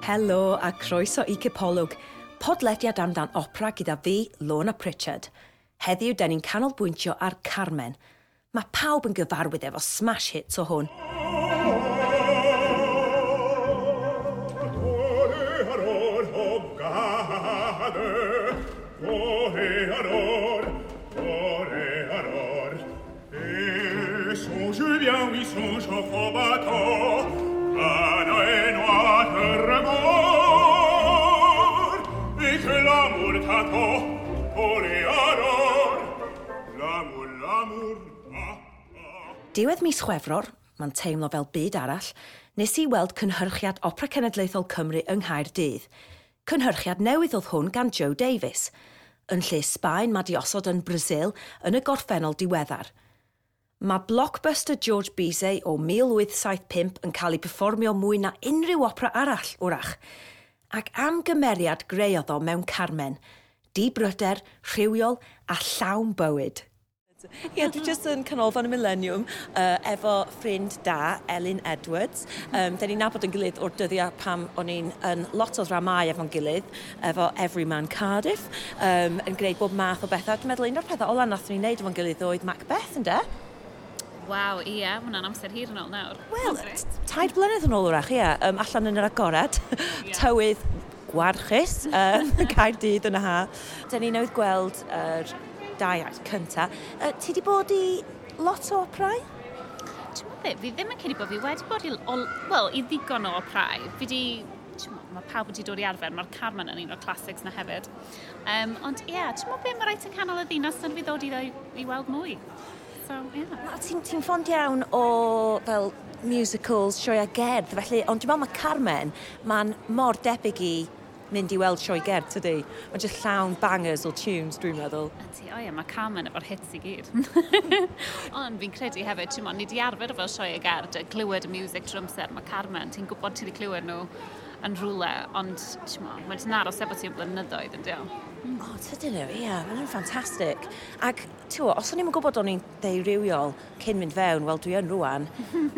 Helo a croeso i Cipolwg, podlediad amdan opera gyda fi, Lorna Pritchard. Heddiw, da ni'n canolbwyntio ar Carmen. Mae pawb yn gyfarwydd efo smash hits o hwn. Diwedd mis Chwefror, mae'n teimlo fel byd arall, nes i weld cynhyrchiad Opera Cenedlaethol Cymru yng Nghaerdydd. Cynhyrchiad newydd oedd hwn gan Joe Davis. Yn lle Sbaen, mae di osod yn Brasil yn y gorffennol diweddar. Mae blockbuster George Bizet o 1875 yn cael ei perfformio mwy na unrhyw opera arall, wrach. Ac am gymeriad greodd o mewn Carmen, dibryder, rhywiol a llawn bywyd. Ie, dwi jyst yn canolfan y Millennium efo ffrind da, Elin Edwards. Da ni'n nabod yn gilydd o'r dyddiau pam o'n i'n lot o ddramau efo'n gilydd, efo Everyman Cardiff, yn gwneud bob math o bethau. Dwi'n meddwl un o'r pethau ola nath ni'n neud efo'n gilydd oedd Macbeth, ynddo? Waw, ie, mae hwnna'n amser hir yn ôl nawr. Wel, 2 blynedd yn ôl wrach, ie, allan yn yr agored, tywydd gwarchus, Caerdydd yn y ha. Da ni newydd gweld dau act cynta. Ti di bod i lot o operau? Ti'n meddwl beth, fi ddim yn credu bod fi wedi bod i ddigon o operau. Mae pawb wedi dod i arfer, mae'r Carmen yn un o'r classics na hefyd. Ond ie, ti'n meddwl beth mae rhaid yn canol y ddinas yn fi ddod i weld mwy. So, yeah. Ti'n ffond iawn o fel musicals, sioea gerdd, felly, ond dwi'n meddwl mae Carmen, mae'n mor debyg i mynd i weld sioe gerdd, tydi? Mae'n just llawn bangers o tunes, dwi'n meddwl. Mae Carmen efo'r hits i gyd. Ond fi'n credu hefyd, ni di arfer efo sioe gerdd, glywed y music trwy amser, mae Carmen, ti'n gwybod ti di clywed nhw yn rhywle, ond mae'n aros efo ti'n blynyddoedd, yn diolch. O, tydyn nhw, ie, mae'n ffantastig. Ac, os o'n i'n gwybod o'n i'n ddeurywiol cyn mynd fewn, wel dwi yn rwan,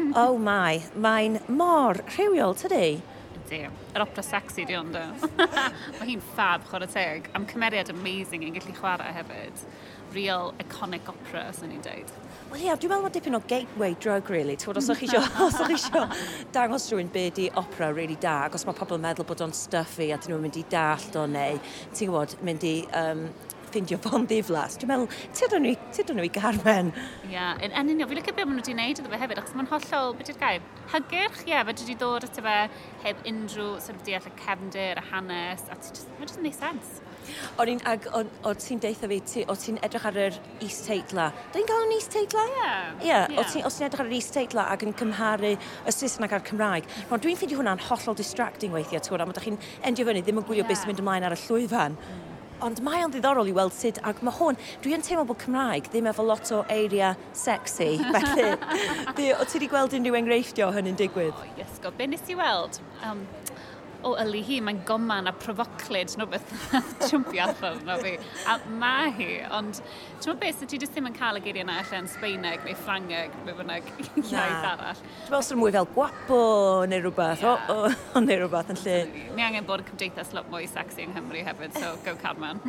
mae'n mor rhywiol, tydi? Yr opera sexy di ond. Mae hi'n fab, chwarae teg. Am cymeriad amazing yn gallu chwarae hefyd. Real iconic opera, sy'n ni'n dweud. Wel ie, dwi'n meddwl mae dipyn o gateway drug, really. Os o'ch chi isio dangos rhywun beth i opera really da, ac os mae pobl yn meddwl bod o'n stuffy a dyn nhw'n mynd i dallt o neu, ti'n gwybod, mynd i ffindio fo'n ddiflas. Dwi'n meddwl, tydyn nhw i Carmen. Ie, yn unio, fi'n lycio beth maen nhw wedi gwneud iddo fe hefyd, achos mae'n hollol, beth yw'r gair? Hygyrch, ie, fe wedi dod at fe heb unrhyw sort of deall y cefndir, y hanes, a mae'n just yn neud sens. Oedd ti'n deitha fi, oedd ti'n edrych ar yr is-teitla. Da ni'n cael yn is-teitla? Ie. Oedd ti'n edrych ar yr is-teitla ac yn cymharu y Saesneg a'r Cymraeg. Ond dwi'n ffeindio hwnna'n hollol distracting weithiau, twyd, am ydych chi'n endio fyny, ddim yn gwylio beth sy'n mynd ymlaen ar y llwyfan. Ond mae o'n ddiddorol i weld sut, ac mae hwn, dwi'n teimlo bod Cymraeg ddim efo lot o eiria sexy, felly, o ti wedi gweld unrhyw enghreiffdio hynny'n digwydd? O, iesgo, be nes i weld? O yli hi, mae'n goman a provoclid, no beth jwmpio allan no fi. A mae hi, ond ti'n meddwl beth, ti jyst ddim yn cael y geiriau yna allan Sbeineg neu Ffrangeg, neu fynnag iaith arall. Dwi'n meddwl sy'n mwy fel guapo neu rhywbeth, neu rhywbeth yn lle. Ni angen bod y cymdeithas lot mwy sexy yng Nghymru hefyd, so go Carmen.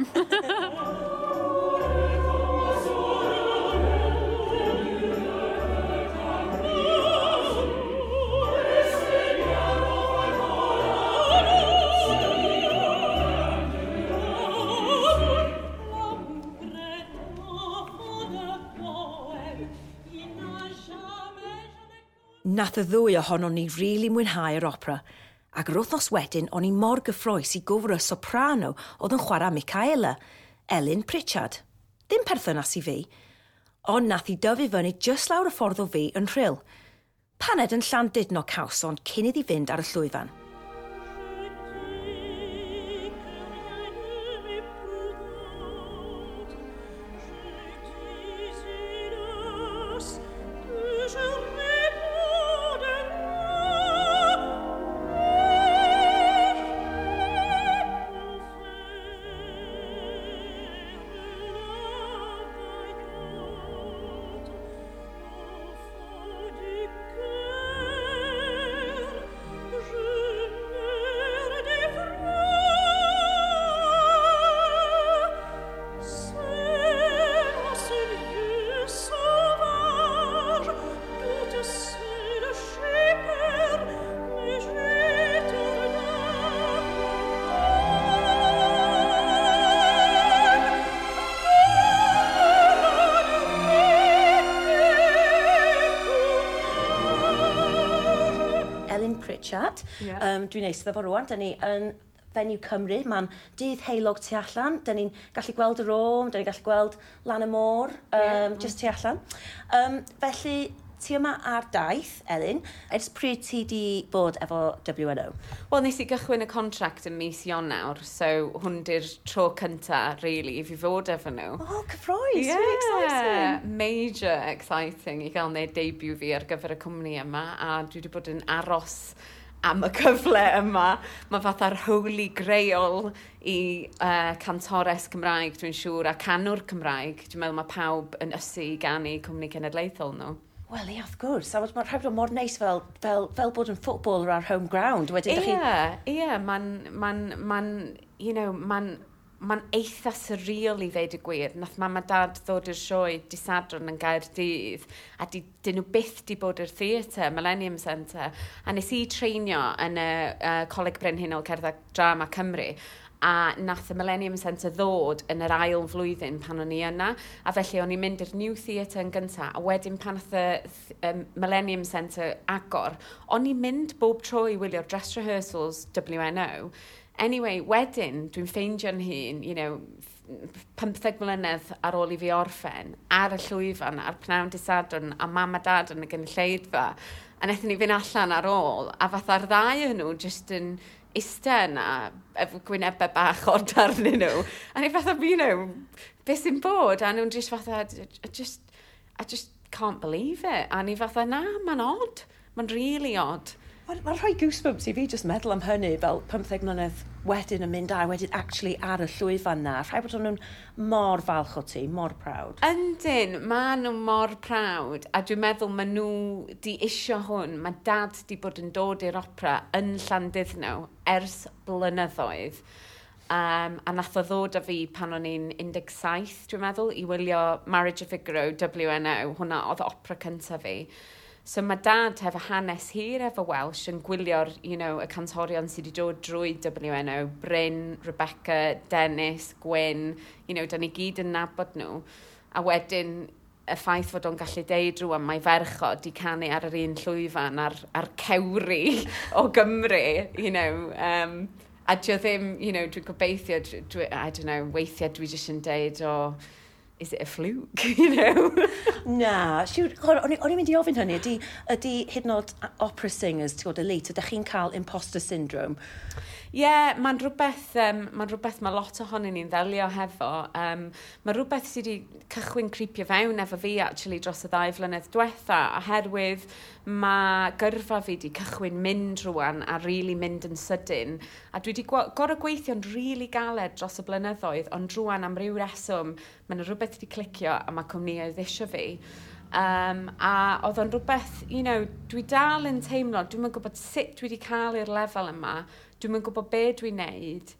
Nath y ddwy ohono ni rili mwynhau yr opera, ac yr wythnos wedyn o'n i mor gyffroes i gofr y soprano oedd yn chwarae Micaela, Elin Pritchard. Dim perthynas i fi, ond nath i dyfu fyny just lawr y ffordd o fi yn Rhyl. Paned yn Llandudno Cawson cyn iddi fynd ar y llwyfan. Je chat. Yeah. Dwi'n eistedd efo rwan, dyn ni yn Fenyw Cymru, mae'n dydd heilog tu allan. Dyn ni'n gallu gweld y Rôm, dyn ni'n gallu gweld lan y môr, just tu allan. Felly, ti yma ar daith, Elin, ers pryd ti di bod efo WNO? Wel, nes i gychwyn y contract yn mis Ionawr, so hwn di'r tro cynta, really, i fi fod efo nhw. Oh, cyffroes, really exciting. Major exciting i gael neud debut fi ar gyfer y cwmni yma, a dwi wedi bod yn aros am y cyfle yma. Mae fatha'r holy grail i cantores Cymraeg, dwi'n siŵr, a canwr Cymraeg. Dwi'n meddwl mae pawb yn ysu i ganu cwmni cenedlaethol nhw. Wel, ie, wrth gwrs. Mae'n rhaid bod mor neis fel bod yn footballer ar home ground. Mae'n eitha surreal i ddeud y gwir. Nath mam a dad ddod i'r sioe Dydd Sadwrn yn Gaerdydd, a dyn nhw byth di bod i'r theatr, Millennium Centre, a nes i treinio yn y Coleg Brenhinol Cerdded Drama Cymru, a nath y Millennium Centre ddod yn yr ail flwyddyn pan o'n i yna, a felly o'n i'n mynd i'r New Theatre yn gyntaf, a wedyn pan nath y Millennium Centre agor, o'n i'n mynd bob tro i wylio'r dress rehearsals WNO. Anyway, wedyn, dwi'n ffeindio'n hun, 15 mlynedd ar ôl i fi orffen, ar y llwyfan, ar pnawn Dydd Sadwrn, a mam a dad yn y gynulleidfa, a wnaethon ni fynd allan ar ôl, a fatha'r ddau yn nhw jyst yn ista yna, efo gwynebau bach o'r darnyn nhw, a ni fatha, beth sy'n bod, a nhw'n jyst fatha, I just can't believe it, a ni fatha, na, mae'n odd, mae'n really odd. Mae'n rhoi goosebumps i fi just meddwl am hynny fel 15 mlynedd wedyn yn mynd wedyn actually ar y llwyfan na. Rhaid bod nhw'n mor falch o ti, mor prawd. Yndyn, maen nhw mor prawd, a dwi'n meddwl maen nhw di isio hwn. Mae dad di bod yn dod i'r opera yn Llandudno ers blynyddoedd. A nath o ddod â fi pan o'n i'n 17, dwi'n meddwl, i wylio Marriage of Figaro, WNO, hwnna oedd opera cyntaf fi. So mae dad hefo hanes hir efo Welsh yn gwylio'r, y cantorion sydd wedi dod drwy WNO, Bryn, Rebecca, Dennis, Gwyn, da ni gyd yn nabod nhw. A wedyn y ffaith fod o'n gallu deud rwan mae ferchod i canu ar yr un llwyfan ar cewri o Gymru, a dio ddim, dwi'n gobeithio, I don't know, weithiau dwi jyst yn deud is it a fluke, Na, o'n i'n mynd i ofyn hynny, ydy hyd yn oed opera singers, ti'n gwybod, elite, ydych chi'n cael imposter syndrome? Mae'n rhywbeth mae lot ohonyn ni'n ddelio hefo. Mae rhywbeth sydd wedi cychwyn creepio fewn efo fi actually dros y 2 flynedd diwetha, oherwydd mae gyrfa fi wedi cychwyn mynd rwan a really mynd yn sydyn. A dwi wedi gorau gweithio'n really galed dros y blynyddoedd, ond rwan am ryw reswm, mae'n rhywbeth wedi clicio a mae cwmnïau ddisio fi. A oedd o'n rhywbeth, dwi dal yn teimlo, dwi'n gwybod sut dwi wedi cael i'r lefel yma, dwi'n gwybod be dwi'n neud,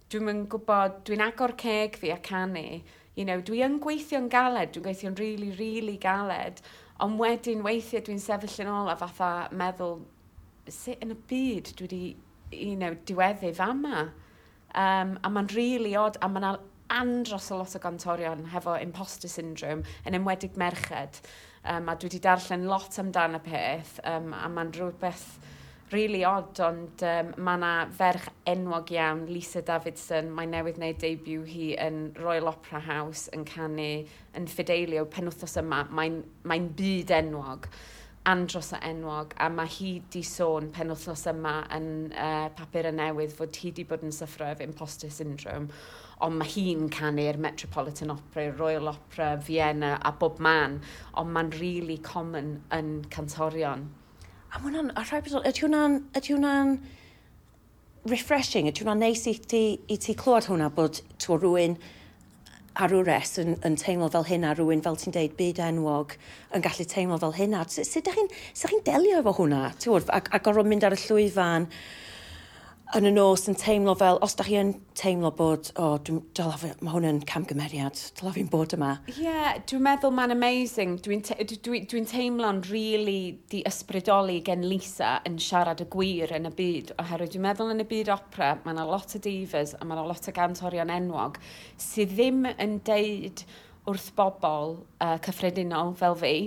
dwi'n agor ceg fi a canu, dwi yn gweithio'n galed, dwi'n gweithio'n really, really galed, ond wedyn weithiau dwi'n sefyll yn ôl a fatha meddwl, sut yn y byd dwi wedi diweddu fama. A mae'n really odd, a mae'n andros o lot o gantorion hefo imposter syndrome yn enwedig merched. A dwi wedi darllen lot amdan y peth, a mae'n rhywbeth really odd, ond mae yna ferch enwog iawn, Lisa Davidson, mae newydd wneud debut hi yn Royal Opera House yn canu yn Fidelio penwythnos yma. Mae'n byd enwog, andros o enwog, a mae hi di sôn penwythnos yma yn papur y newydd fod hi di bod yn syffro efo imposter syndrome, ond mae hi'n canu'r Metropolitan Opera, Royal Opera, Vienna a bob man, ond mae'n really common yn cantorion. A ydy hwnna'n refreshing, ydy hwnna'n neis i ti clywed hwnna bod rhywun ar wres yn teimlo fel hynna, rhywun fel ti'n deud byd enwog yn gallu teimlo fel hynna. Sut chi'n delio efo hwnna? A gorfod mynd ar y llwyfan yn y nos yn teimlo fel, os da chi yn teimlo bod, mae hwn yn camgymeriad, dyla fi'n bod yma. Dwi'n meddwl mae'n amazing. Dwi'n teimlo'n really di ysbrydoli gen Lisa yn siarad y gwir yn y byd, oherwydd dwi'n meddwl yn y byd opera, mae yna lot o divas a mae yna lot o gantorion enwog sydd ddim yn deud wrth bobl cyffredinol fel fi,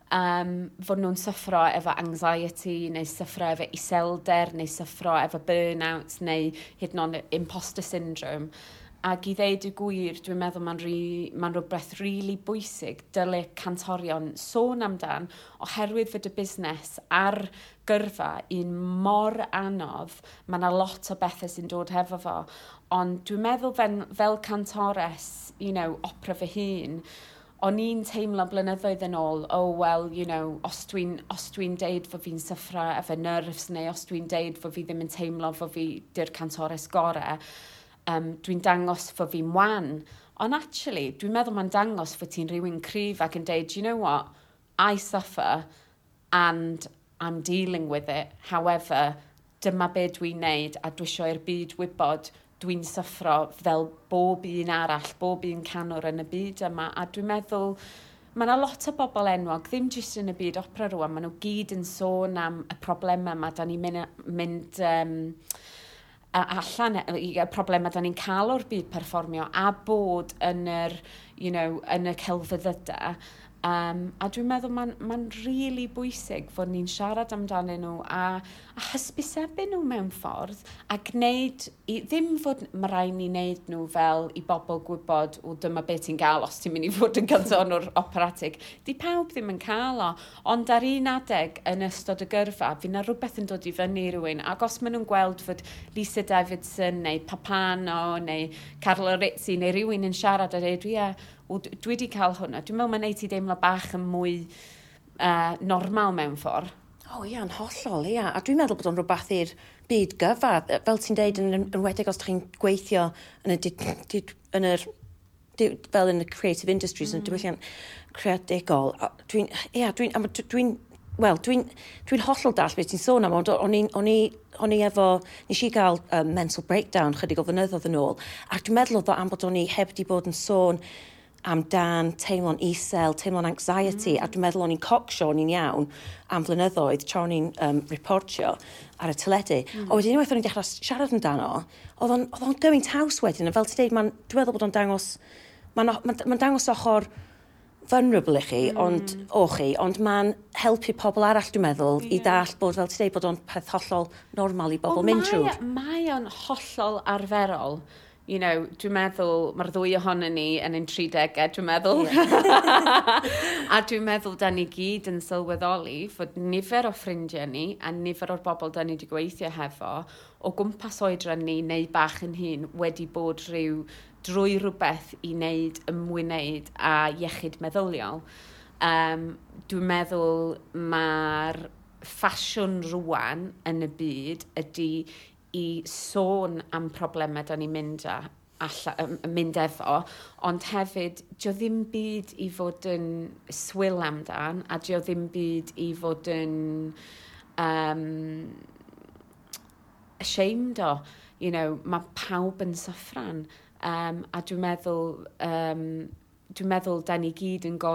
fod nhw'n syffro efo anxiety, neu syffro efo iselder, neu syffro efo burnout, neu hyd yn oed imposter syndrome. Ac i ddeud y gwir, dwi'n meddwl mae'n rhywbeth really bwysig dyle cantorion sôn amdan, oherwydd fod y busnes ar gyrfa un mor anodd, mae yna lot o bethau sy'n dod hefo fo. Ond dwi'n meddwl fel cantores, opera fy hun, o'n i'n teimlo blynyddoedd yn ôl, os dwi'n deud fod fi'n syffro efo nerves, neu os dwi'n deud fod fi ddim yn teimlo fod fi di'r cantores gorau, dwi'n dangos fod fi'n wan. Ond actually, dwi'n meddwl mae'n dangos fod ti'n rhywun cryf ac yn deud, you know what, I suffer and I'm dealing with it. However, dyma be dwi'n neud a dwi isio i'r byd wybod dwi'n syffro fel bob un arall, bob un canwr yn y byd yma. A dwi'n meddwl, mae yna lot o bobl enwog, ddim jyst yn y byd opera rwan, maen nhw gyd yn sôn am y problemau yma, da ni'n mynd allan y problemau da ni'n cael o'r byd perfformio a bod yn yn y celfyddydau. A dwi'n meddwl mae'n really bwysig fod ni'n siarad amdanyn nhw a hysbysebu nhw mewn ffordd a gwneud, ddim fod mae rhaid ni wneud nhw fel i bobl gwybod dyma beth ti'n gael os ti'n mynd i fod yn cantonwr operatig. Di pawb ddim yn cael o, ond ar un adeg yn ystod y gyrfa, fi na rhywbeth yn dod i fyny rhywun, ac os maen nhw'n gweld fod Lisa Davidson neu Papano neu Carlo Rizzi neu rhywun yn siarad a dweud, dwi wedi cael hwnna. Dwi'n meddwl mae'n neud ti deimlo bach yn mwy normal mewn ffordd. Yn hollol, ia. A dwi'n meddwl bod o'n rhywbeth i'r byd gyfa. Fel ti'n deud, yn wedig os chi'n gweithio yn y creative industries, yn y diwylliant creadigol. Dwi'n hollol dall beth ti'n sôn am, ond o'n i efo, nes i gael mental breakdown chydig o flynyddoedd yn ôl, ac dwi'n meddwl am bod o'n i heb di bod yn sôn amdan teimlo'n isel, teimlo'n anxiety, a dwi'n meddwl o'n i'n cocsio, o'n i'n iawn am flynyddoedd tra o'n i'n reportio ar y teledu. O wedyn unwaith o'n i'n dechrau siarad amdano, oedd o'n gymaint haws wedyn, a fel ti'n deud, dwi'n meddwl bod o'n dangos, mae'n dangos ochr vulnerable i chi, ond mae'n helpu pobl arall, dwi'n meddwl, i ddall bod, fel ti'n deud, bod o'n peth hollol normal i bobl mynd trwy. Mae o'n hollol arferol. Dwi'n meddwl, mae'r ddwy ohono ni yn ein 30au, dwi'n meddwl. A dwi'n meddwl, da ni gyd yn sylweddoli fod nifer o ffrindiau ni a nifer o'r bobl da ni wedi gweithio hefo o gwmpas oedran ni neu bach yn hun wedi bod drwy rhywbeth i wneud ymwneud a iechyd meddyliol. Dwi'n meddwl mae'r ffasiwn rwan yn y byd ydy i sôn am problemau da ni'n mynd efo, ond hefyd, dio ddim byd i fod yn swyl amdan, a dio ddim byd i fod yn ashamed o. Mae pawb yn syffran, a dwi'n meddwl da ni gyd yn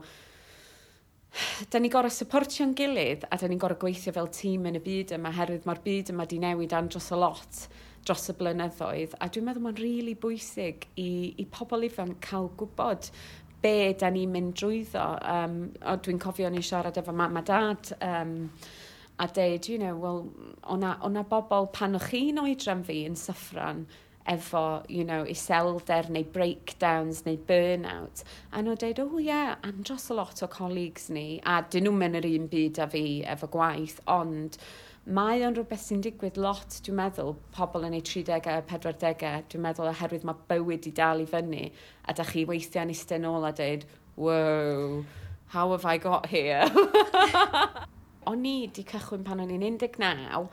da ni gorau supportio'n gilydd a da ni'n gorau gweithio fel tîm yn y byd yma, herwydd mae'r byd yma di newid andros o lot dros y blynyddoedd. A dwi'n meddwl mae'n really bwysig i pobl ifanc cael gwybod be da ni'n mynd drwyddo. Dwi'n cofio ni siarad efo mam a dad a deud, o'na bobl pan o'ch chi'n oedran fi yn syffran efo, iselder neu breakdowns neu burnout. A nhw'n dweud, andros o lot o colleagues ni, a dyn nhw'n mynd yr un byd a fi efo gwaith, ond mae o'n rhywbeth sy'n digwydd lot, dwi'n meddwl, pobl yn ei 30au, 40au, dwi'n meddwl oherwydd mae bywyd i dal i fyny, a da chi weithio yn eistedd nôl a dweud, whoa, how have I got here? O'n i di cychwyn pan o'n i'n 19,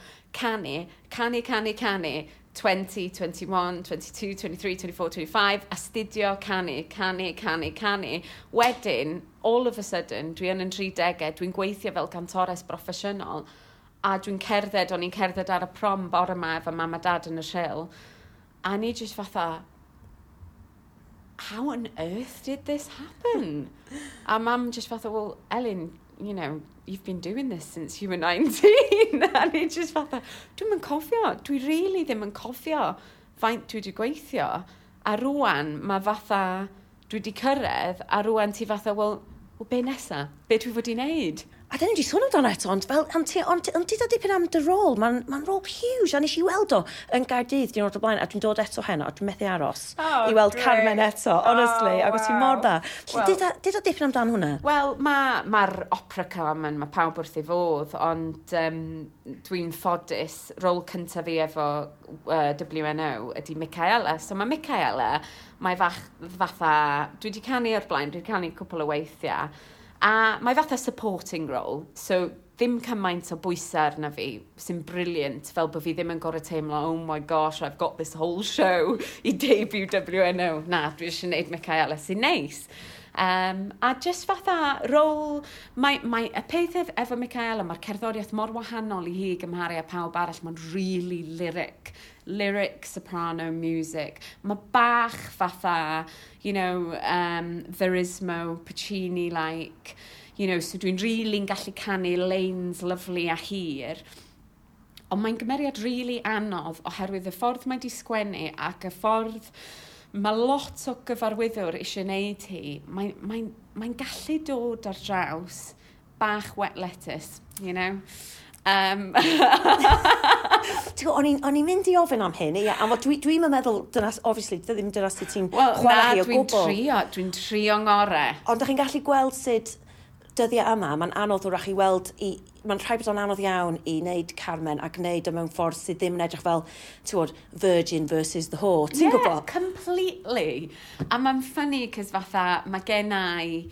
canu, 20, 21, 22, 23, 24, 25, astudio canu. Wedyn, all of a sudden, dwi yn 30au, dwi'n gweithio fel cantores broffesiynol, a o'n i'n cerdded ar y prom bore yma efo mam a dad yn y Rhyl, a ni just fatha, how on earth did this happen? A mam just fatha, well, Elin, you've been doing this since you were 19. A ni just fatha, dwi really ddim yn cofio faint dwi wedi gweithio. A rwan, mae fatha, dwi wedi cyrraedd, a rwan ti fatha, well, be nesa? Be dwi fod i wneud? A dyn ni wedi sôn amdano eto, ond fel, ond ti dod dipyn am dy rôl, mae'n rôl huge, a nes i weld o yn Gaerdydd, diwrnod o blaen, a dwi'n dod eto heno, a dwi'n methu aros i weld Carmen eto, honestly, ac os ti'n mor dda. Dyd o dipyn amdano hwnna? Wel, mae'r opera Carmen, mae pawb wrth ei fodd, ond dwi'n ffodus, rôl cyntaf fi efo WNO ydy Micaela. So mae Micaela, mae fatha, dwi wedi canu o'r blaen, dwi wedi canu cwpl o weithiau, a mae fatha supporting role, so ddim cymaint o bwysau arna fi, sy'n brilliant, fel bod fi ddim yn gorau teimlo, oh my gosh, I've got this whole show i debut WNO. Na, dwi eisiau gwneud Micaela sy'n neis. A just fatha rôl, y peth efo Micaela, mae'r cerddoriaeth mor wahanol i hi gymharu a pawb arall, mae'n really lyric soprano music. Mae bach fatha, Verismo, Puccini-like, so dwi'n really'n gallu canu lanes lyflu a hir. Ond mae'n gymeriad really anodd oherwydd y ffordd mae di sgwennu ac y ffordd mae lot o gyfarwyddwr eisiau gwneud hi. Mae'n gallu dod ar draws bach wet lettuce, O'n i'n mynd i ofyn am hyn, a dwi'n meddwl, obviously, ddim dyna sydd ti'n chwarae hi o gwbl. Dwi'n trio ngorau. Ond ydych chi'n gallu gweld sut dyddiau yma, mae'n anodd wrach i weld, mae'n rhaid bod o'n anodd iawn i wneud Carmen ac wneud o mewn ffordd sydd ddim yn edrych fel, Virgin versus the Whore, ti'n gwybod? Yeah, completely. A mae'n funny, cos fatha, mae gennau,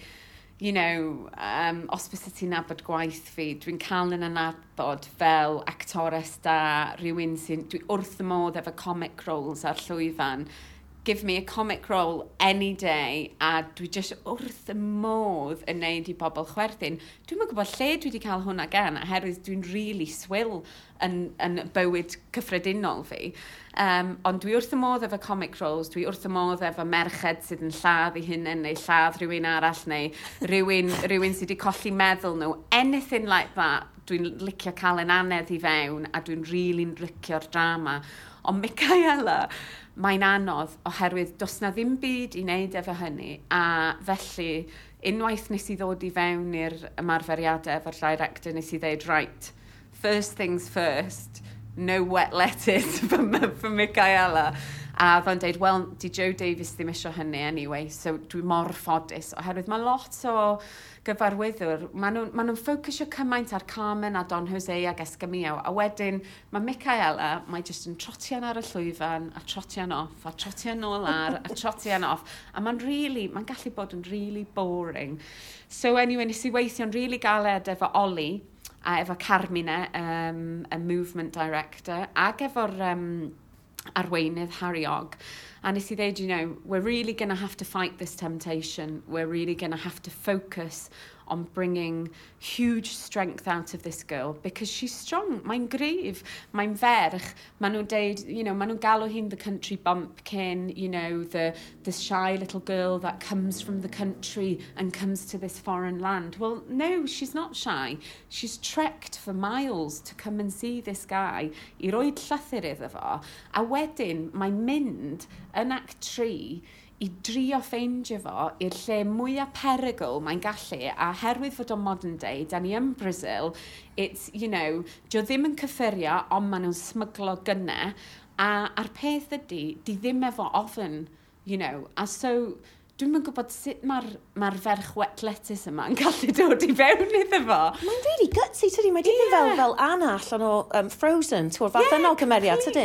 os bys ti'n nabod gwaith fi, dwi'n cael yn anabod fel actores da, rhywun sy'n, dwi wrth y modd efo comic roles ar llwyfan. Give me a comic role any day, a dwi jyst wrth y modd yn neud i bobl chwerthin. Dwi'n yn gwybod lle dwi wedi cael hwnna gan, oherwydd dwi'n really swill yn bywyd cyffredinol fi. Ond dwi wrth y modd efo comic roles, dwi wrth y modd efo merched sydd yn lladd i hunain, neu lladd rhywun arall, neu rhywun sydd wedi colli meddwl nhw. Anything like that, dwi'n licio cael yn anedd i fewn, a dwi'n really'n licio'r drama. Ond Micaela, mae'n anodd oherwydd does na ddim byd i wneud efo hynny, a felly unwaith nes i ddod i fewn i'r ymarferiadau efo'r director, nes i ddeud, right, first things first, no wet lettuce for Micaela. A ddo'n deud, wel, di Joe Davies ddim eisiau hynny anyway, so dwi mor ffodus, oherwydd mae lot o gyfarwyddwr, maen nhw'n ffocysio cymaint ar Carmen a Don Jose ag Escamillo, a wedyn mae Micaela, mae jyst yn trotian ar y llwyfan, a trotian off, a trotian nôl ar, a trotian off, a mae'n gallu bod yn really boring. So anyway, nes i weithio'n really galed efo Oli, a efo Carmine, y movement director, ag efo'r arweinydd Harry Og. And nes I ddeud, we're really going to have to fight this temptation. We're really going to have to focus on bringing huge strength out of this girl because she's strong. Mae'n gryf, mae'n ferch. Maen nhw'n deud, maen nhw'n galw hi'n the country bumpkin, the shy little girl that comes from the country and comes to this foreign land. Well, no, she's not shy. She's trekked for miles to come and see this guy I roed llythyr iddo fo. A wedyn, mae'n mynd yn Act 3 I drio ffeindio fo i'r lle mwyaf perygl mae'n gallu, a herwydd fod o'n modern day, da ni yn Brazil, it's, dio ddim yn cyffurio, ond maen nhw'n smyglo gynnau, a'r peth ydy, di ddim efo ofyn, a so, dwi'n yn gwybod sut mae'r ferch wet lettuce yma yn gallu dod I fewn iddo fo. Mae'n really gutsy, tydi? Mae dipyn fel Anna allan o Frozen, fath yno cymeriad, tydi?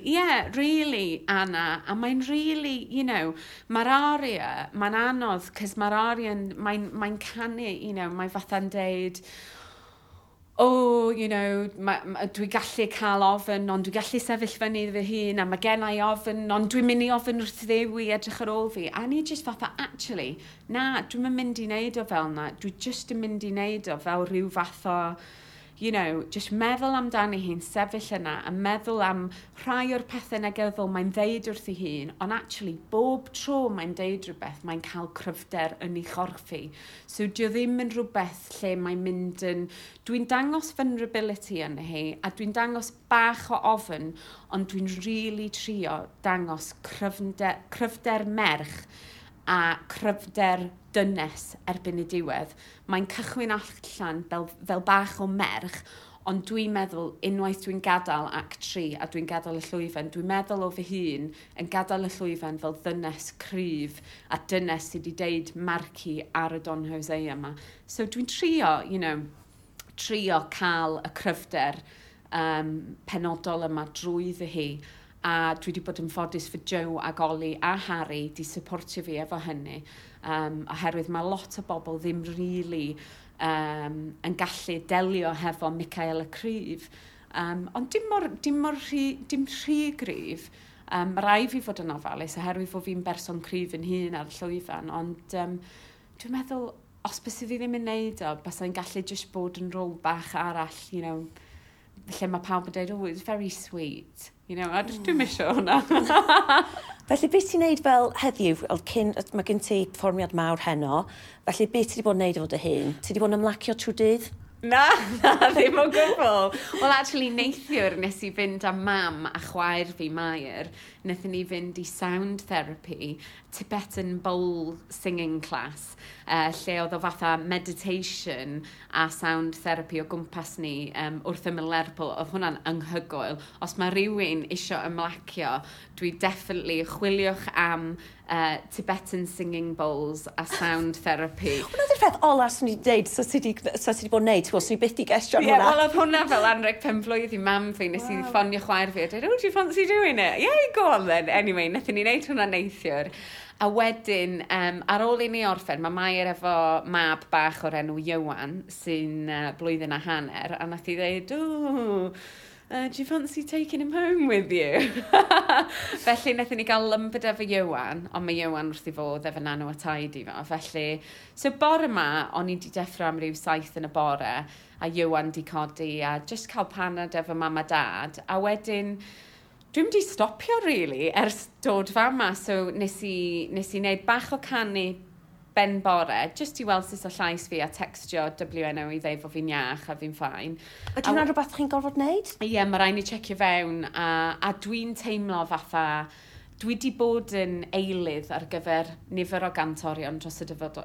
Really, Anna. A mae'n really, mae'r aria, mae'n anodd, cys mae'r aria, mae'n canu, mae fatha'n deud, dwi gallu cael ofyn, ond dwi gallu sefyll fyny fy hun, a mae gennau ofyn, ond dwi'n mynd I ofyn wrth ddew I edrych ar ôl fi. A ni just fatha, actually, na, dwi'n mynd I wneud o fel na, dwi just yn mynd I wneud o fel rhyw fath o, just meddwl amdani hi'n sefyll yna, a meddwl am rhai o'r pethau negyddol mae'n ddeud wrth I hun, ond actually, bob tro mae'n deud rhywbeth, mae'n cael cryfder yn ei chorffi. So, dio ddim yn rhywbeth lle mae'n mynd yn... Dwi'n dangos vulnerability yn hi, a dwi'n dangos bach o ofyn, ond dwi'n really trio dangos cryfder merch, a cryfder dynes erbyn y diwedd. Mae'n cychwyn allan fel bach o merch, ond dwi'n meddwl, unwaith dwi'n gadael Act 3 a dwi'n gadael y llwyfan, dwi'n meddwl o fy hun yn gadael y llwyfan fel ddynes cryf a dynes sydd wedi deud marci ar y Don Hosea yma. So dwi'n trio cael y cryfder penodol yma drwyddo hi. A dwi wedi bod yn ffodus fy Joe ac Oli a Harry di supportio fi efo hynny. Oherwydd mae lot o bobl ddim really yn gallu delio hefo Michael y Cryf. Ond dim rhy gryf. Mae rai fi fod yn ofalus oherwydd fod fi'n berson cryf yn hun ar y llwyfan. Ond dwi'n meddwl, os bys i fi ddim yn neud o, bys i'n gallu just bod yn rôl bach arall, lle mae pawb yn dweud, oh, it's very sweet. A dwi'n mysio hwnna. Felly, beth ti'n neud fel heddiw? Mae gen ti perfformiad mawr heno. Felly, beth ti wedi bod yn neud efo dy hun? Ti wedi bod yn ymlacio trwy dydd? Na, ddim o gwbl. Wel, actually, neithiwr nes i fynd â mam a chwaer fi Mair. Nethon ni fynd i sound therapy, Tibetan bowl singing class, lle oedd o fatha meditation a sound therapy o gwmpas ni wrth ymyl Lerpwl. Oedd hwnna'n anhygoel. Os mae rhywun isio ymlacio, dwi definitely chwiliwch am Tibetan singing bowls a sound therapy. Hwna ydy'r peth ola sy'n ni wedi dweud, so ti wedi bod yn neud, ti'n ni byth i gestio hwnna. Wel, oedd hwnna fel anreg penblwydd i mam fi, nes i ffonio chwaer fi, a dweud, oh, do you fancy doing it? Yeah, go on then. Anyway, nethon ni wneud hwnna neithiwr. A wedyn, ar ôl i ni orffen, mae Mair efo mab bach o'r enw Iowan, sy'n blwyddyn a hanner, a nath i dweud, oh, do you fancy taking him home with you? Felly, nethon ni gael lymbyd efo Iowan, ond mae Iowan wrth i fod efo nano a taid i fo. Felly, so bore yma, o'n i wedi deffro am ryw 7 yn y bore, a Iowan di codi, a just cael panad efo mam a dad, a wedyn, dwi'n wedi stopio, really, ers dod fama, so nes i wneud bach o canu ben bore, just i weld sut o llais fi a textio WNO i ddeud fod fi'n iach a fi'n ffain. Ydy hwnna'n rhywbeth chi'n gorfod wneud? Ie, mae rhaid ni checio fewn, a dwi'n teimlo fatha, dwi wedi bod yn eilydd ar gyfer nifer o gantorion dros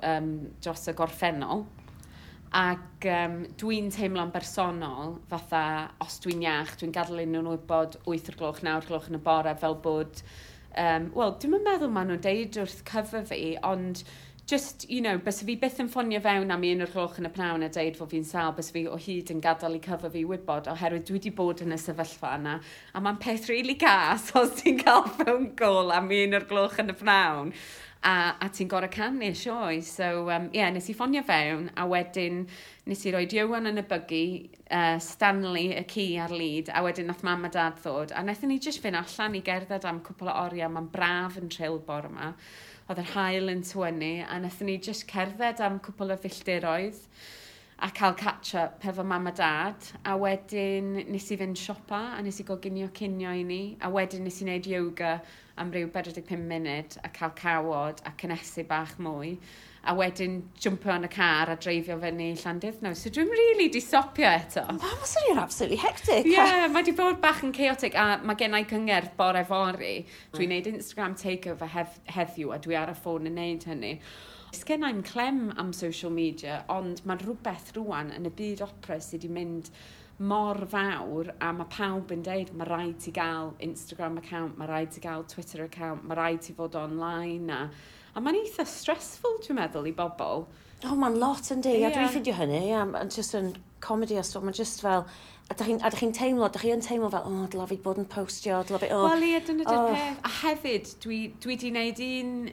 y gorffennol. Ac dwi'n teimlo'n bersonol, fatha, os dwi'n iach, dwi'n gadael nhw'n wybod 8 o'r gloch, 9 o'r gloch yn y bore, fel bod, wel, dwi'n meddwl maen nhw'n deud wrth cyfer fi, ond just, bys fi byth yn ffonio fewn am 1 o'r gloch yn y pnawn a deud fod fi'n sal, bys fi o hyd yn gadael i cyfer fi wybod, oherwydd dwi wedi bod yn y sefyllfa yna, a mae'n peth really gas os ti'n cael phone call am 1 o'r gloch yn y pnawn. A ti'n gorau canu sioe. So, nes i ffonio fewn, a wedyn nes i roi Iowan yn y buggy, Stanley y ci ar lid, a wedyn nath mam a dad ddod. A wnaethon ni jyst fynd allan i gerdded am cwpl o oriau, mae'n braf yn trill bore yma. Oedd yr hael yn twynu, a wnaethon ni jyst cerdded am cwpl o filltiroedd a cael catch-up efo mam a dad. A wedyn nes i fynd siopa, a nes i goginio cinio i ni, a wedyn nes i wneud yoga am ryw 45 munud a cael cawod a cynesu bach mwy. A wedyn jympio yn y car a dreifio fyny Llandudno. So dwi'n really di stopio eto. Wow, mas yw'n absolutely hectic. Ie, mae di bod bach yn chaotic a mae gennau cyngerdd bore fori. Dwi'n neud Instagram takeover heddiw a dwi ar y ffôn yn neud hynny. Sgennau'n clem am social media, ond mae rhywbeth rwan yn y byd opera sydd wedi mynd mor fawr a mae pawb yn deud mae rhaid ti gael Instagram account, mae rhaid ti gael Twitter account, mae rhaid ti fod online a mae'n eitha stressful dwi'n meddwl i bobl. Mae'n lot yn di, a dwi'n ffidio hynny, mae'n just yn comedy o stwff, mae'n just fel, a dych chi'n teimlo fel, dyla fi bod yn postio, dyla fi, Wel, ie, dyna dy'r peth. A hefyd, dwi wedi gwneud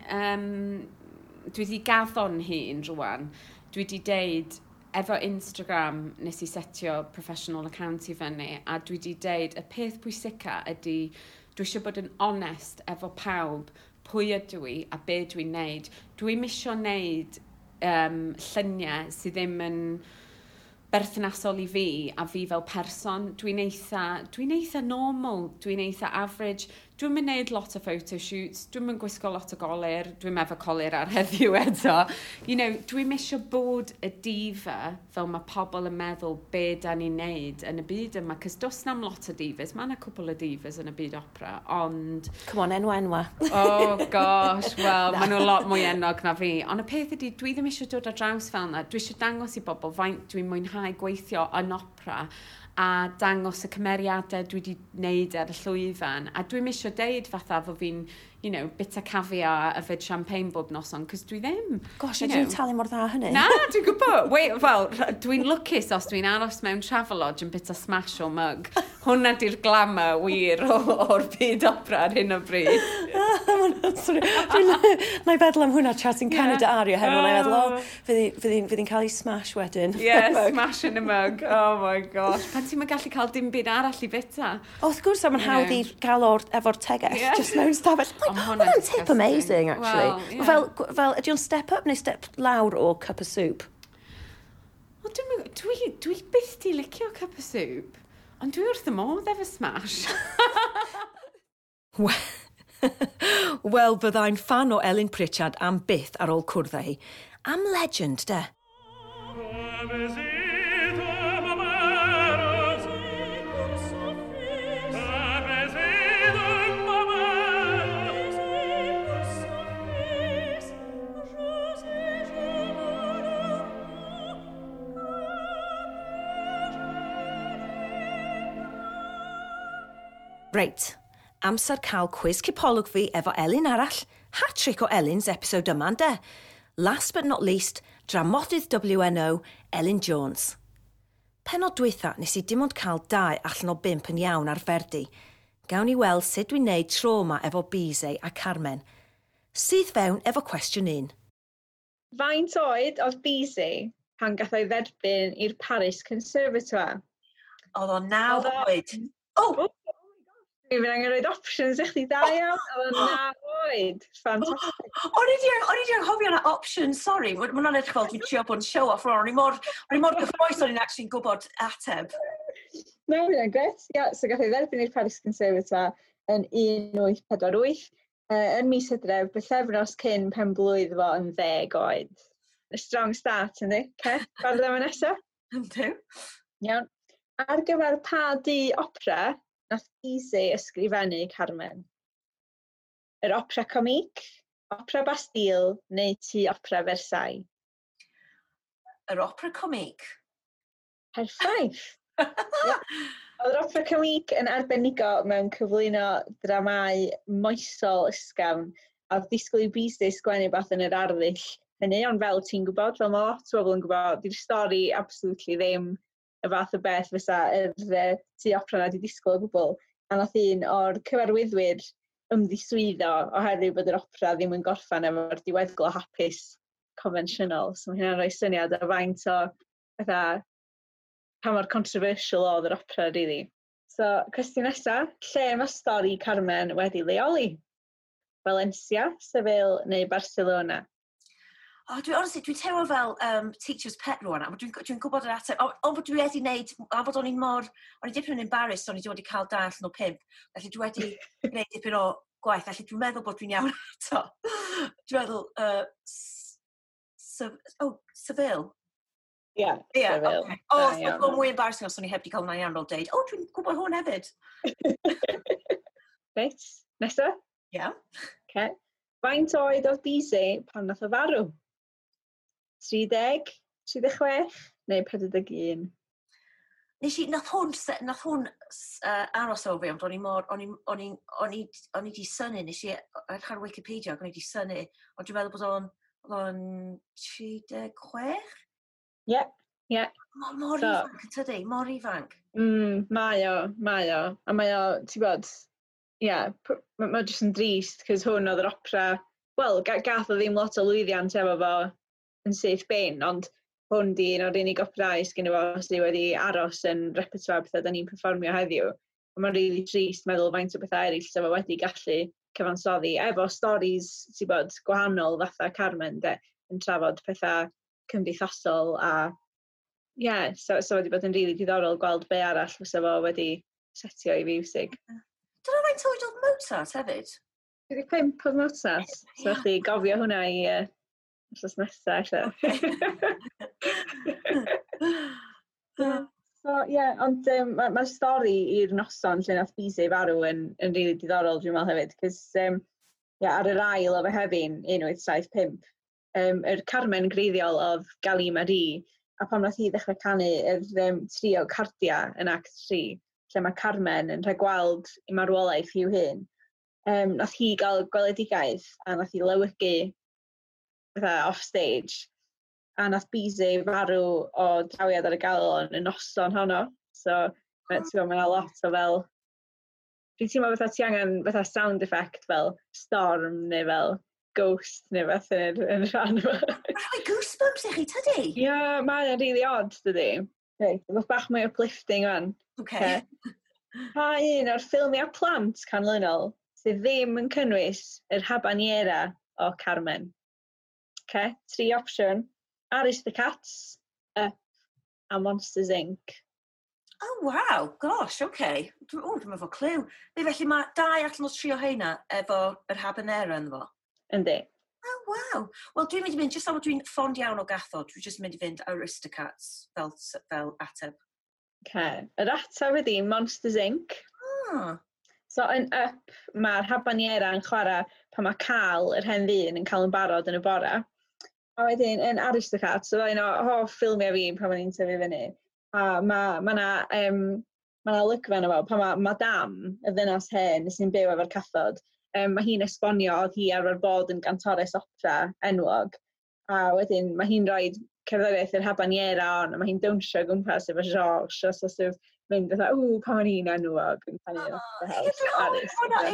dwi wedi gaddon hun rwan, dwi wedi deud, efo Instagram nes i setio professional account i fyny, a dwi wedi deud, y peth pwysica ydy, dwi eisiau bod yn honest efo pawb, pwy ydw i a be dwi'n neud. Dwi'n misio neud lluniau sydd ddim yn berthnasol i fi a fi fel person. Dwi'n eitha normal, dwi'n eitha average, Dwi'n mynd wneud lot o photoshoots, dwi'n mynd gwisgo lot o golir, dwi'n meddwl colir ar heddiw eto. Dwi'n misio bod y diva fel mae pobl yn meddwl be da ni'n neud yn y byd yma, cys dos na'm lot o divas, mae yna cwbl o divas yn y byd opera, ond... Come on, enwa. Oh gosh, wel, maen nhw'n lot mwy enog na fi. Ond y peth ydy, dwi ddim eisiau dod ar draws fel yna. Dwi eisiau dangos i bobl faint dwi'n mwynhau gweithio yn opera a dangos y cymeriadau dwi wedi wneud ar y llwyfan. A dwi'n eisiau deud fatha fo fi'n, bita caviar a fyd champagne bob noson, cos dwi ddim. Gosh, dwi'n talu mor dda hynny. Na, dwi'n gwybod. Dwi'n lwcus os dwi'n aros mewn Travelodge yn bita smash o mug. Hwna di'r glamour wir o'r byd opera ar hyn o bryd. Na i feddwl am hwnna tra sy'n Canada ario hefyd. Na i feddwl, fydd hi'n cael ei smash wedyn. Yes, smash in a mug. Oh my gosh. Pan ti'n gallu cael dim byd arall i bita? Wrth gwrs, mae'n hawdd i gael efo'r tegell. Just mewn stafell. Hwna'n tip amazing, actually. Fel, ydy o'n step up neu step lawr o cup of soup? Dwi byth di licio cup of soup. Ond dwi wrth y modd efo smash. Wel, byddai'n fan o Elin Pritchard am byth ar ôl cwrdd hi. Am legend, de. Reit, amser cael cwiz cipolwg fi efo Elin arall, hat-trick o Elins episod yma, de. Last but not least, dramodydd WNO, Elin Jones. Penod dwytha nes i dim ond cael 2 allan o 5 yn iawn ar Ferdi. Gawn ni weld sut dwi'n neud tro yma efo Bizet a Carmen. Sydd fewn efo cwestiwn 1. Faint oed oedd Bizet pan gath o'i dderbyn i'r Paris Conservatoire? Oedd o 9 oed. Dwi'n mynd angen rhaid options i chdi da iawn. Oedd o'n 9 oed. Fantastic. O'n i di anghofio yna options, sorry. Mae'n hwnna'n edrych fel dwi'n trio bod yn show off. O'n i mor gyffroes o'n i'n actually gwybod ateb. No, hynny'n gret. So gath o'i dderbyn i'r Paris Conservatoire yn 1848. Yn mis Hydref, bythefnos cyn pen blwydd fo yn 10 oed. A strong start, ynddi? Barod am y nesaf? Yndw. Iawn. Ar gyfer pa di opera, nath Bizet ysgrifennu Carmen? Yr opera comic, opera Bastille, neu tu opera Versailles? Yr opera comic. Perffaith. Oedd yr opera comic yn arbenigo mewn cyflwyno dramau moesol ysgafn, a disgwyl i Bizet sgwennu bath yn yr arddull hynny, ond fel ti'n gwybod, fel mae lot o bobl yn gwybod, di'r stori absolutely ddim y fath o beth fysa yr tu opera na di disgwyl o gwbl. A nath un o'r cyfarwyddwyr ymddiswyddo oherwydd bod yr opera ddim yn gorffan efo'r diweddglo hapus conventional. So mae hynny'n rhoi syniad o faint o pa mor controversial oedd yr opera, really. So, cwestiwn nesaf, lle mae stori Carmen wedi leoli? Valencia, Seville neu Barcelona? Honestly, dwi'n teimlo fel teacher's pet rwan, a dwi'n gwybod yr ateb, ond bod dwi wedi wneud, a bod o'n i dipyn yn embarrassed, o'n i wedi cael 2 allan o 5, felly dwi wedi gwneud dipyn o gwaith, felly dwi'n meddwl bod dwi'n iawn eto. Dwi'n meddwl, Seville. Ie, Seville. O'n mwy embarrassing os o'n i heb di cael hwnna'n iawn fel deud, dwi'n gwybod hwn hefyd. Reit, nesaf? Ie. Faint oed oedd Bizet pan nath o farw? 30, 36 neu 41? Nath hwn aros o fi, ond o'n i di syni, nes i edrych ar Wikipedia, o'n i di syni, ond dwi'n meddwl bod o'n 36? Ie. Mor ifanc yn tydi, mor ifanc. Mae o. A mae o, ti'n bod, mae jyst yn drist, cos hwn oedd yr opera, wel, gath o ddim lot o lwyddiant efo fo yn syth bein, ond hwn di un o'r unig operau gyda fo sydd wedi aros yn repertoire bethau da ni'n perfformio heddiw. Mae'n rili trist meddwl faint o bethau eraill sef o wedi gallu cyfansoddi efo storis, ti'n bod, gwahanol fatha Carmen, yn trafod pethau cymdeithasol a so wedi bod yn rili diddorol gweld be arall fysa fo wedi setio i fiwsig. Dyna faint oed oedd Mozart hefyd? 25 oedd Mozart. So chi gofio hwnna i wrthos nesaf, So, ond mae'r stori i'r noson lle nath Bizet farw yn rili diddorol, dwi'n meddwl hefyd, cos ar yr ail o Fehefin 1875, yr Carmen greiddiol oedd Gali Marie, a pam nath hi ddechrau canu trio cardia yn act 3, lle mae Carmen yn rhaid gweld i marwolaeth i'w hun. Nath hi gael gweledigaeth, a nath hi lewygu off stage, a nath Bizet farw o drawiad ar y galon yn noson honno. So, mae'n lot o fel... Dwi'n teimlo fatha ti angen fatha sound effect fel storm neu fel ghost neu fath yn y rhan yma. Rhoi goosebumps i chi, tydi? Ie, mae'n really odd, dydi. Reit, efo bach mwy uplifting fan. Okay. Pa un o'r ffilmiau plant canlynol sydd ddim yn cynnwys yr Habanera o Carmen? 3 opsiwn. Aristocats, Up, a Monsters, Inc. Oh, wow. Gosh, okay. Dwi'n meddwl clue. Felly mae 2 allan o 3 o heina efo yr habanera yn fo. Yndi. Oh, wow. Wel, dwi'n mynd i fynd, jyst am dwi'n ffond iawn o gathod, dwi'n jyst mynd i fynd Aristocats fel ateb. Yr ateb ydi Monsters, Inc. So, yn Up, mae'r habanera yn chwarae pan mae Cal, yr hen ddyn, yn cael yn barod yn y bore. A wedyn, yn Aristocats, so un o hoff ffilmiau fi pan mae'n tyfu fyny. A mae na lygfa yna fo, pan mae Madame, y ddynas hen, sy'n byw efo'r cathod, mae hi'n esbonio oedd hi arfer bod yn gantores opera enwog. A wedyn, mae hi'n rhoi cerddoriaeth yr habanera on, a mae hi'n dawnsio gwmpas efo George, so sort of mynd fatha, pan mae'n hi'n enwog yn canu opera house.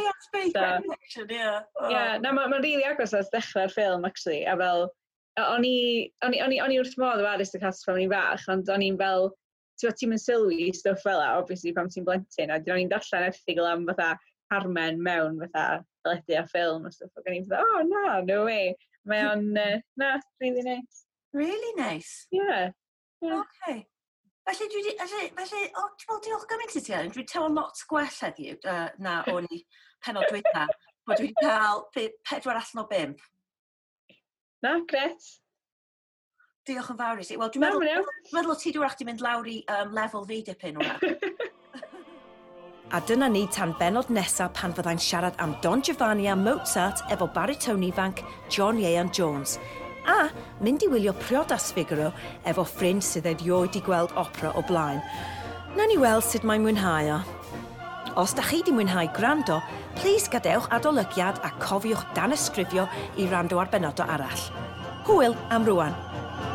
Mae'n rili agos at ddechrau'r ffilm, actually, a fel, o'n i wrth modd o Aristocats pan o'n i'n fach, ond o'n i'n fel, ti'n mynd sylwi stwff fel a, obviously, pan ti'n blentyn, a o'n i'n darllen erthigol am fatha Carmen mewn fatha deledu a ffilm a stwff, ac o'n i'n fatha, no way. Mae o'n, really nice. Really nice? Yeah. Okay. Felly, diolch gymaint i ti, Ellen. Dwi'n teimlo lot gwell heddiw na o'n i penod dwytha, bod dwi'n cael 4 allan o 5. Na, gret. Diolch yn fawr i ti. Wel, dwi'n meddwl o ti dwi'n rhaid i mynd lawr i lefel fi dipyn o'r. A dyna ni tan benod nesaf pan fyddai'n siarad am Don Giovanni a Mozart efo baritone ifanc John Ieuan Jones. A mynd i wylio priodas Figaro efo ffrind sydd erioed i gweld opera o blaen. Nawn ni weld sut mae'n mwynhau o. Os da chi di mwynhau gwrando, plis gadewch adolygiad a cofiwch dan ysgrifio i rando ar benodau arall. Hwyl am rwan.